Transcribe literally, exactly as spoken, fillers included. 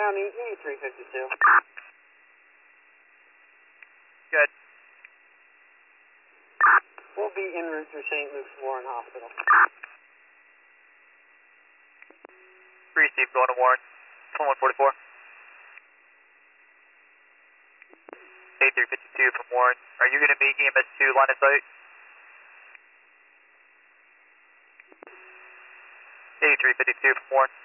County, eighty-three fifty-two. Good. We'll be en route through Saint Luke's Warren Hospital. Receive, going to Warren. twenty-one forty-four. eighty-three fifty-two from Warren. Are you going to be E M S two line of sight? eighty-three fifty-two from Warren.